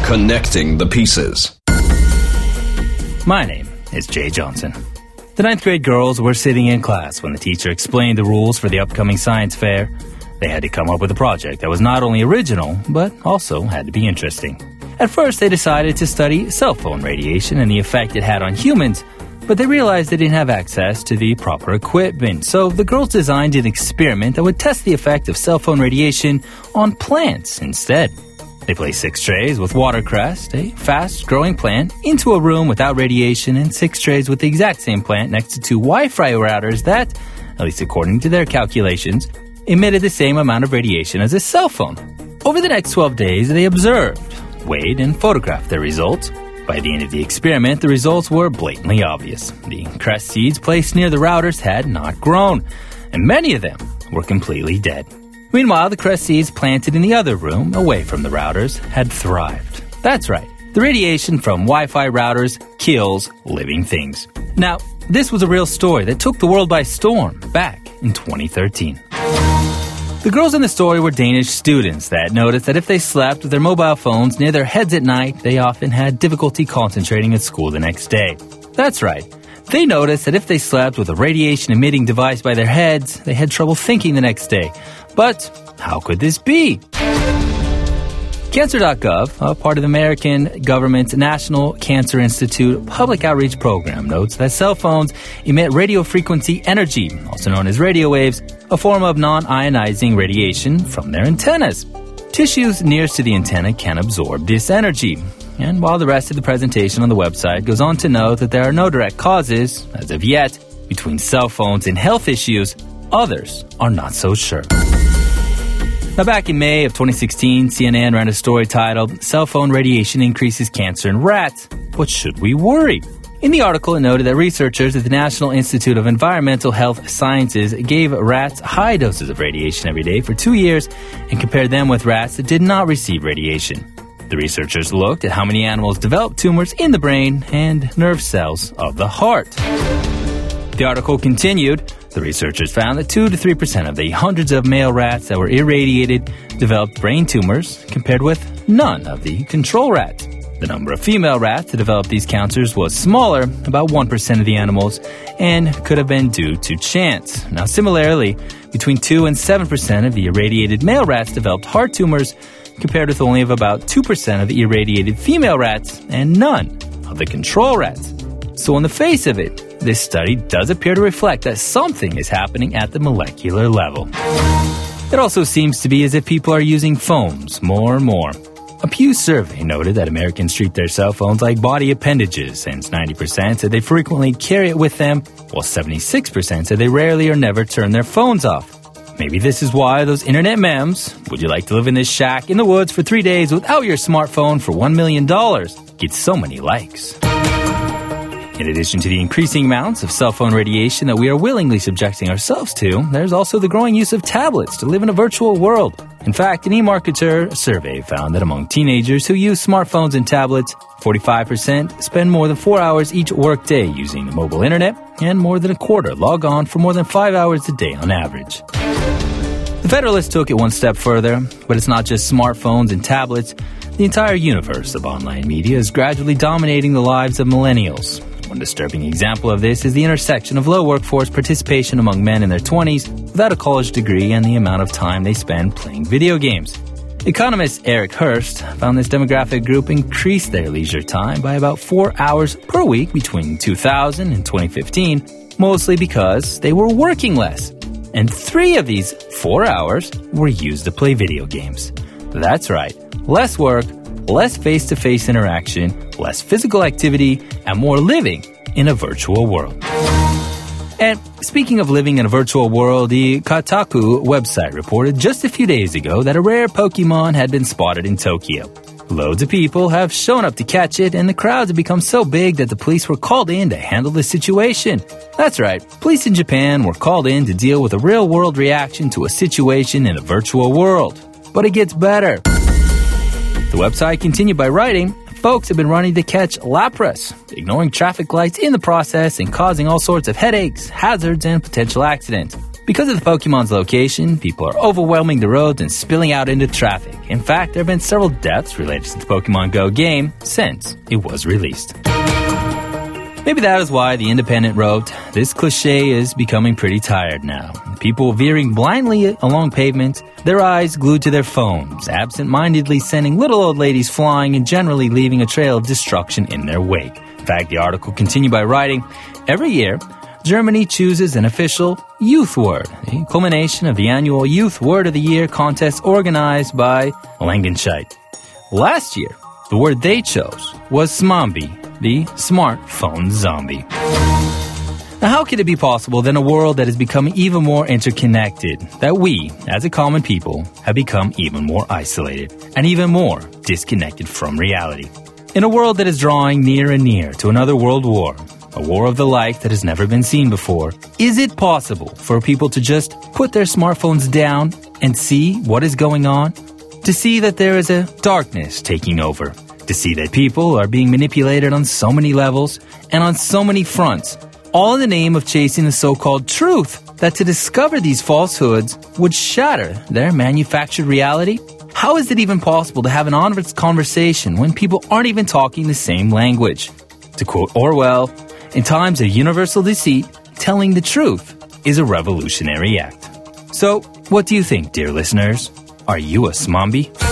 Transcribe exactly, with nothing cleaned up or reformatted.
Connecting the pieces. My name is Jay Johnson. The ninth grade girls were sitting in class when the teacher explained the rules for the upcoming science fair. They had to come up with a project that was not only original, but also had to be interesting. At first, they decided to study cell phone radiation and the effect it had on humans, but they realized they didn't have access to the proper equipment. So the girls designed an experiment that would test the effect of cell phone radiation on plants instead. They placed six trays with watercress, a fast-growing plant, into a room without radiation, and six trays with the exact same plant next to two Wi-Fi routers that, at least according to their calculations, emitted the same amount of radiation as a cell phone. Over the next twelve days, they observed, weighed, and photographed their results. By the end of the experiment, the results were blatantly obvious. The cress seeds placed near the routers had not grown, and many of them were completely dead. Meanwhile, the cress seeds planted in the other room, away from the routers, had thrived. That's right. The radiation from Wi-Fi routers kills living things. Now, this was a real story that took the world by storm back in twenty thirteen. The girls in the story were Danish students that noticed that if they slept with their mobile phones near their heads at night, they often had difficulty concentrating at school the next day. That's right. They noticed that if they slept with a radiation-emitting device by their heads, they had trouble thinking the next day. But how could this be? Cancer dot gov, a part of the American government's National Cancer Institute public outreach program, notes that cell phones emit radio frequency energy, also known as radio waves, a form of non-ionizing radiation from their antennas. Tissues nearest to the antenna can absorb this energy. And while the rest of the presentation on the website goes on to note that there are no direct causes, as of yet, between cell phones and health issues, others are not so sure. Now, back in May of twenty sixteen, C N N ran a story titled, "Cell Phone Radiation Increases Cancer in Rats. What Should We Worry?" In the article, it noted that researchers at the National Institute of Environmental Health Sciences gave rats high doses of radiation every day for two years and compared them with rats that did not receive radiation. The researchers looked at how many animals developed tumors in the brain and nerve cells of the heart. The article continued, the researchers found that two to three percent of the hundreds of male rats that were irradiated developed brain tumors, compared with none of the control rats. The number of female rats that developed these cancers was smaller, about one percent of the animals, and could have been due to chance. Now, similarly, between two and seven percent of the irradiated male rats developed heart tumors, compared with only of about two percent of the irradiated female rats and none of the control rats. So on the face of it, this study does appear to reflect that something is happening at the molecular level. It also seems to be as if people are using phones more and more. A Pew survey noted that Americans treat their cell phones like body appendages, since ninety percent said they frequently carry it with them, while seventy-six percent said they rarely or never turn their phones off. Maybe this is why those internet memes, "Would you like to live in this shack in the woods for three days without your smartphone for one million dollars, get so many likes. In addition to the increasing amounts of cell phone radiation that we are willingly subjecting ourselves to, there's also the growing use of tablets to live in a virtual world. In fact, an eMarketer survey found that among teenagers who use smartphones and tablets, forty-five percent spend more than four hours each workday using the mobile internet, and more than a quarter log on for more than five hours a day on average. The Federalist took it one step further, but it's not just smartphones and tablets. The entire universe of online media is gradually dominating the lives of millennials. One disturbing example of this is the intersection of low workforce participation among men in their twenties without a college degree and the amount of time they spend playing video games. Economist Eric Hurst found this demographic group increased their leisure time by about four hours per week between two thousand and twenty fifteen, mostly because they were working less. And three of these four hours were used to play video games. That's right, less work, less face-to-face interaction, less physical activity, and more living in a virtual world. And speaking of living in a virtual world, the Kotaku website reported just a few days ago that a rare Pokemon had been spotted in Tokyo. Loads of people have shown up to catch it, and the crowds have become so big that the police were called in to handle the situation. That's right, police in Japan were called in to deal with a real-world reaction to a situation in a virtual world. But it gets better. The website continued by writing, folks have been running to catch Lapras, ignoring traffic lights in the process and causing all sorts of headaches, hazards, and potential accidents. Because of the Pokemon's location, people are overwhelming the roads and spilling out into traffic. In fact, there have been several deaths related to the Pokemon Go game since it was released. Maybe that is why The Independent wrote, "This cliche is becoming pretty tired now. People veering blindly along pavements, their eyes glued to their phones, absent-mindedly sending little old ladies flying and generally leaving a trail of destruction in their wake." In fact, the article continued by writing, "Every year, Germany chooses an official youth word, the culmination of the annual Youth Word of the Year contest organized by Langenscheidt. Last year, the word they chose was Smombi, the smartphone zombie." Now, how could it be possible that in a world that is becoming even more interconnected, that we, as a common people, have become even more isolated and even more disconnected from reality? In a world that is drawing near and near to another world war, a war of the like that has never been seen before, is it possible for people to just put their smartphones down and see what is going on? To see that there is a darkness taking over? To see that people are being manipulated on so many levels and on so many fronts, all in the name of chasing the so-called truth, that to discover these falsehoods would shatter their manufactured reality? How is it even possible to have an honest conversation when people aren't even talking the same language? To quote Orwell, "In times of universal deceit, telling the truth is a revolutionary act." So, what do you think, dear listeners? Are you a Smombi?